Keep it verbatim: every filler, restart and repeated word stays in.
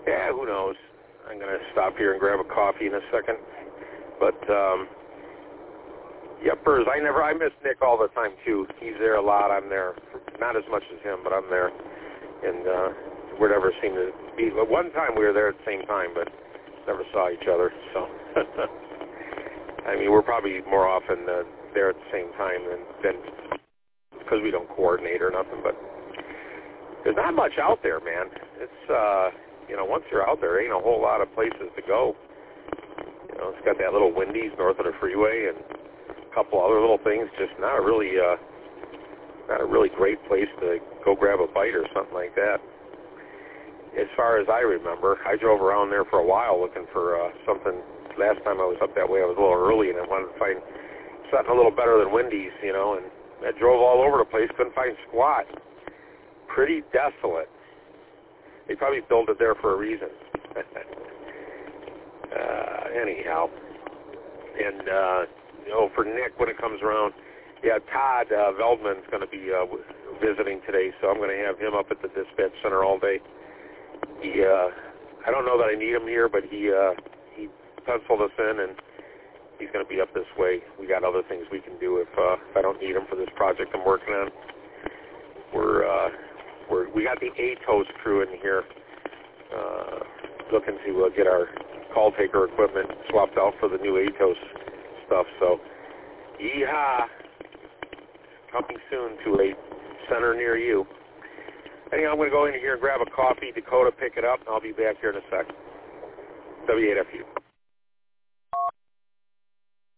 Yeah, who knows? I'm going to stop here and grab a coffee in a second. But, um, yepers, I never, I miss Nick all the time, too. He's there a lot. I'm there. Not as much as him, but I'm there. And uh, we never seem to be. But one time we were there at the same time, but never saw each other. So, I mean, we're probably more often uh, there at the same time than, than because we don't coordinate or nothing. But there's not much out there, man. It's, uh, you know, once you're out there, there ain't a whole lot of places to go. You know, it's got that little Wendy's north of the freeway and a couple other little things. Just not a really, uh, not a really great place to go grab a bite or something like that. As far as I remember, I drove around there for a while looking for uh, something. Last time I was up that way, I was a little early, and I wanted to find something a little better than Wendy's, you know, and I drove all over the place, couldn't find squat. Pretty desolate. They probably built it there for a reason. uh, anyhow, and, uh, you know, for Nick, when it comes around, yeah, Todd uh, Veldman's going to be uh, w- visiting today, so I'm going to have him up at the dispatch center all day. He, uh, I don't know that I need him here, but he uh, he penciled us in, and he's going to be up this way. We got other things we can do if, uh, if I don't need him for this project I'm working on. We're uh, we're we got the ATOS crew in here uh, looking to uh, get our call taker equipment swapped out for the new ATOS stuff. So, yeehaw! Coming soon to a center near you. Anyhow, I'm going to go in here and grab a coffee. Dakota, pick it up, and I'll be back here in a sec. W eight F U.